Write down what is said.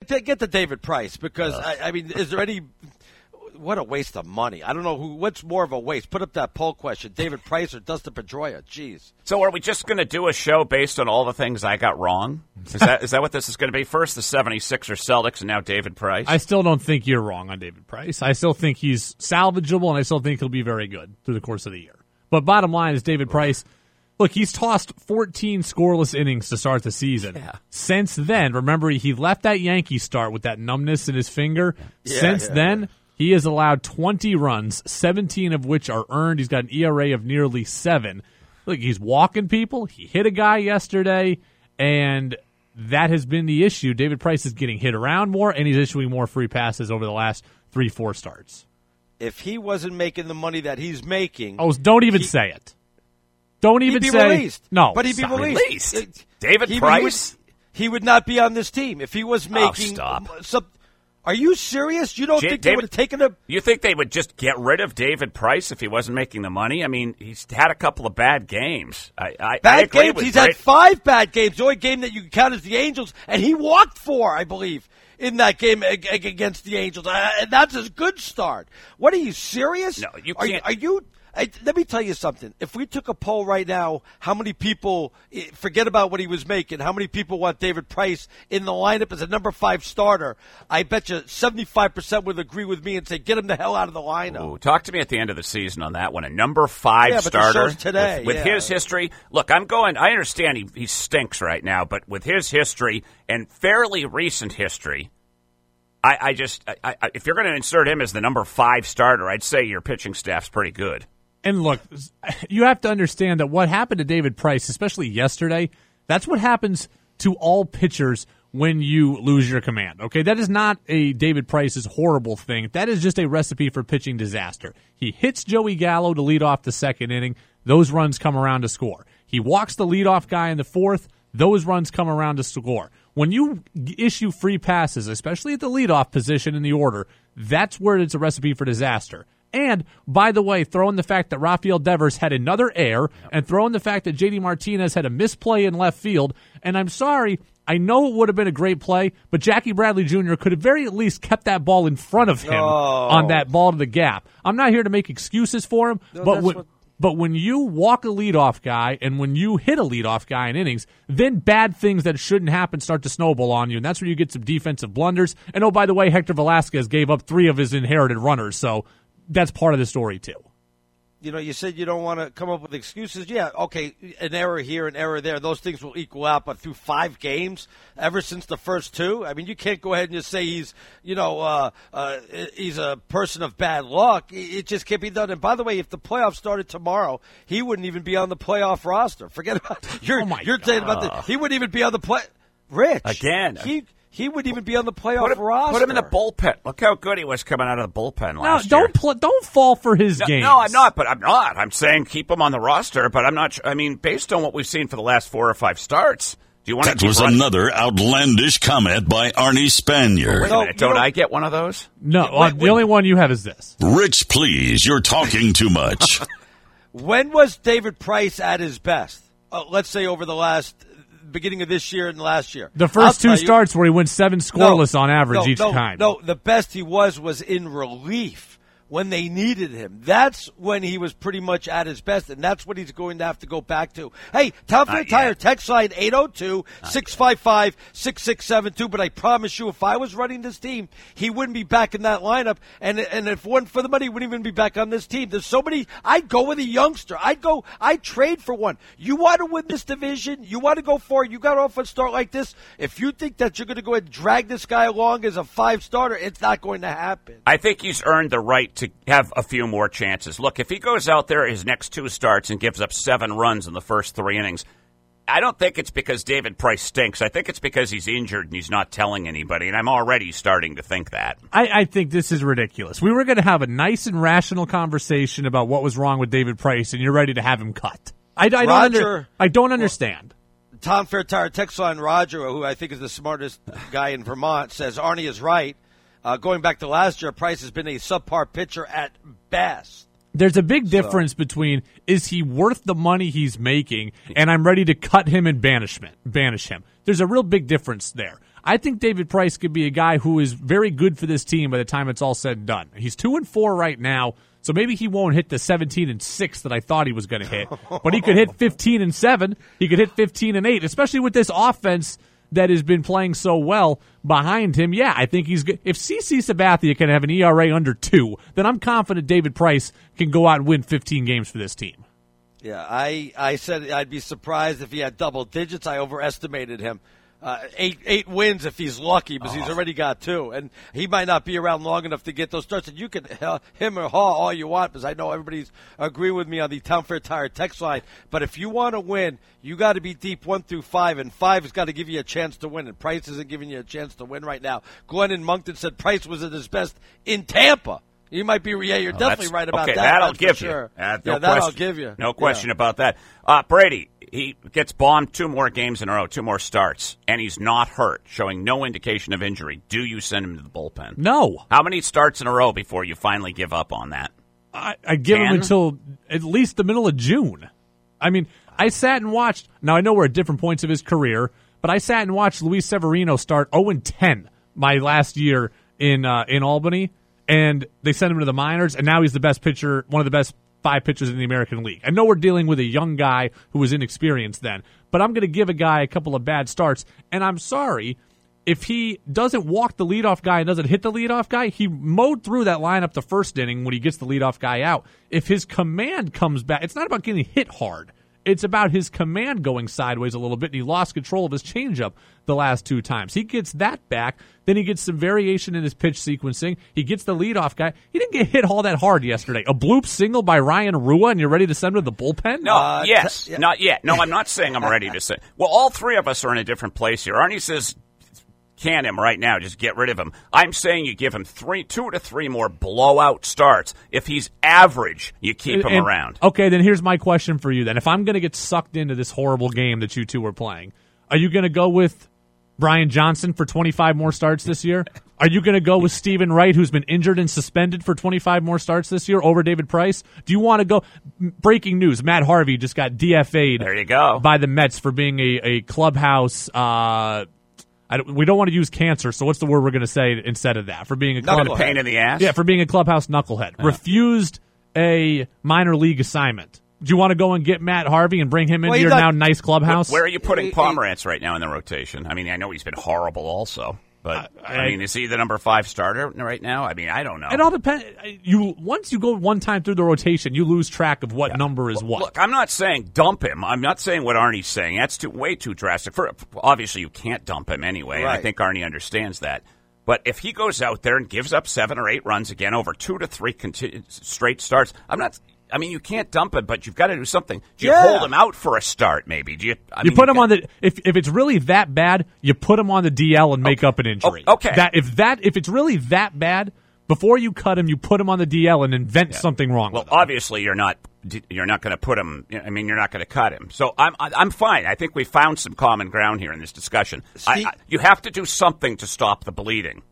get to David Price because, I mean, is there any – what a waste of money. I don't know what's more of a waste. Put up that poll question, David Price or Dustin Pedroia. Jeez. So are we just going to do a show based on all the things I got wrong? Is that what this is going to be? First the 76ers Celtics and now David Price? I still don't think you're wrong on David Price. I still think he's salvageable, and I still think he'll be very good through the course of the year. But bottom line is David Price, look, he's tossed 14 scoreless innings to start the season. Yeah. Since then, remember, he left that Yankee start with that numbness in his finger. Yeah. Since then, he has allowed 20 runs, 17 of which are earned. He's got an ERA of nearly 7. Look, he's walking people. He hit a guy yesterday, and that has been the issue. David Price is getting hit around more, and he's issuing more free passes over the last 3-4 starts. If he wasn't making the money that he's making. Oh, don't even say it. Don't even he'd be say. Released. No. But he'd be released. David Price? He would not be on this team if he was making. Stop. Are you serious? You don't think they would have taken him? You think they would just get rid of David Price if he wasn't making the money? I mean, he's had a couple of bad games. I agree with He's had 5 bad games. The only game that you can count is the Angels, and he walked 4, I believe, in that game against the Angels. And that's a good start. What, are you serious? No, you can't. Are you? Let me tell you something. If we took a poll right now, how many people forget about what he was making? How many people want David Price in the lineup as a number 5 starter? I bet you 75% would agree with me and say, get him the hell out of the lineup. Ooh, talk to me at the end of the season on that one. A number 5 starter today, with his history. Look, I understand he stinks right now, but with his history and fairly recent history, I if you're going to insert him as the number 5 starter, I'd say your pitching staff's pretty good. And look, you have to understand that what happened to David Price, especially yesterday, that's what happens to all pitchers when you lose your command. Okay, that is not a David Price's horrible thing. That is just a recipe for pitching disaster. He hits Joey Gallo to lead off the second inning. Those runs come around to score. He walks the leadoff guy in the fourth. Those runs come around to score. When you issue free passes, especially at the leadoff position in the order, that's where it's a recipe for disaster. And, by the way, throw in the fact that Rafael Devers had another error, and throw in the fact that J.D. Martinez had a misplay in left field. And I'm sorry, I know it would have been a great play, but Jackie Bradley Jr. could have very at least kept that ball in front of him on that ball to the gap. I'm not here to make excuses for him, but when you walk a leadoff guy and when you hit a leadoff guy in innings, then bad things that shouldn't happen start to snowball on you, and that's where you get some defensive blunders. And, oh, by the way, Hector Velasquez gave up 3 of his inherited runners, so that's part of the story, too. You know, you said you don't want to come up with excuses. Yeah, okay, an error here, an error there. Those things will equal out, but through 5 games, ever since the first 2, I mean, you can't go ahead and just say he's a person of bad luck. It just can't be done. And by the way, if the playoffs started tomorrow, he wouldn't even be on the playoff roster. Forget about it. You're saying about he wouldn't even be on the play. Rich. Again. He wouldn't even be on the playoff roster. Put him in the bullpen. Look how good he was coming out of the bullpen last year. Don't fall for his games. No, I'm not. I'm saying keep him on the roster, but I'm not. I mean, based on what we've seen for the last 4 or 5 starts, do you want to? That was another outlandish comment by Arnie Spanier. Wait a minute. Don't I get one of those? No, the only one you have is this. Rich, please. You're talking too much. When was David Price at his best? Let's say over the beginning of this year and last year. The first 2 starts where he went 7 scoreless on average each time. No, the best he was in relief when they needed him. That's when he was pretty much at his best, and that's what he's going to have to go back to. Hey, Tom for the Tire, text line 802-655-6672, but I promise you, if I was running this team, he wouldn't be back in that lineup, and if it weren't for the money, he wouldn't even be back on this team. There's so many. I'd go with a youngster. I'd trade for one. You want to win this division? You want to go for it? You got off a start like this? If you think that you're going to go ahead and drag this guy along as a 5 starter, it's not going to happen. I think he's earned the right to have a few more chances. Look, if he goes out there his next 2 starts and gives up 7 runs in the first 3 innings, I don't think it's because David Price stinks. I think it's because he's injured and he's not telling anybody, and I'm already starting to think that. I think this is ridiculous. We were going to have a nice and rational conversation about what was wrong with David Price, and you're ready to have him cut. I don't understand. Tom Fairtire text line Roger, who I think is the smartest guy in Vermont, says Arnie is right. Going back to last year, Price has been a subpar pitcher at best. There's a big difference between is he worth the money he's making and I'm ready to cut him and banish him. There's a real big difference there. I think David Price could be a guy who is very good for this team by the time it's all said and done. He's 2-4 right now, so maybe he won't hit the 17-6 that I thought he was going to hit, but he could hit 15-7. He could hit 15-8, especially with this offense that has been playing so well behind him. Yeah, I think he's good. If CeCe Sabathia can have an ERA under 2, then I'm confident David Price can go out and win 15 games for this team. Yeah, I said I'd be surprised if he had double digits. I overestimated him. Eight wins if he's lucky, because he's already got 2, and he might not be around long enough to get those starts. And you can him or haw all you want, because I know everybody's agreeing with me on the Town Fair Tire text line. But if you want to win, you got to be deep 1 through 5, and 5 has got to give you a chance to win. And Price isn't giving you a chance to win right now. Glenn in Moncton said Price was at his best in Tampa. You might be, yeah, you're definitely right about that. That'll give sure. you. That'll give you. No question about that. Brady, he gets bombed 2 more games in a row, 2 more starts, and he's not hurt, showing no indication of injury. Do you send him to the bullpen? No. How many starts in a row before you finally give up on that? I give him until at least the middle of June. I mean, I sat and watched. Now, I know we're at different points of his career, but I sat and watched Luis Severino start 0-10 my last year in Albany. And they sent him to the minors, and now he's the best pitcher, one of the best 5 pitchers in the American League. I know we're dealing with a young guy who was inexperienced then, but I'm going to give a guy a couple of bad starts, and I'm sorry, if he doesn't walk the leadoff guy and doesn't hit the leadoff guy, he mowed through that lineup the first inning when he gets the leadoff guy out. If his command comes back, it's not about getting hit hard. It's about his command going sideways a little bit, and he lost control of his changeup the last 2 times. He gets that back. Then he gets some variation in his pitch sequencing. He gets the leadoff guy. He didn't get hit all that hard yesterday. A bloop single by Ryan Rua, and you're ready to send him to the bullpen? No, not yet. No, I'm not saying I'm ready to send. Well, all 3 of us are in a different place here. Arnie says, can him right now, just get rid of him. I'm saying you give him 2 to 3 more blowout starts. If he's average, you keep him around. Okay, then here's my question for you then. If I'm going to get sucked into this horrible game that you two are playing, are you going to go with Brian Johnson for 25 more starts this year? Are you going to go with Stephen Wright, who's been injured and suspended, for 25 more starts this year over David Price? Do you want to go? Breaking news, Matt Harvey just got DFA'd there you go. by the Mets for being a clubhouse we don't want to use cancer, so what's the word we're going to say instead of that? For being a pain in the ass? Yeah, for being a clubhouse knucklehead. Refused a minor league assignment. Do you want to go and get Matt Harvey and bring him into your now nice clubhouse? Where are you putting Pomerantz right now in the rotation? I mean, I know he's been horrible also. But, I mean, is he the number 5 starter right now? I mean, I don't know. It all depends. Once you go one time through the rotation, you lose track of what number is what. Look, I'm not saying dump him. I'm not saying what Arnie's saying. That's way too drastic. Obviously, you can't dump him anyway, right. And I think Arnie understands that. But if he goes out there and gives up 7 or 8 runs again over 2 to 3 straight starts, I mean, you can't dump him, but you've got to do something. Do you hold him out for a start, maybe? Do you put him on the if it's really that bad, you put him on the DL and make up an injury. Okay. If it's really that bad, before you cut him, you put him on the DL and invent something wrong. Well, with him. Obviously you're not going to put him. I mean, you're not going to cut him. So I'm fine. I think we found some common ground here in this discussion. You have to do something to stop the bleeding.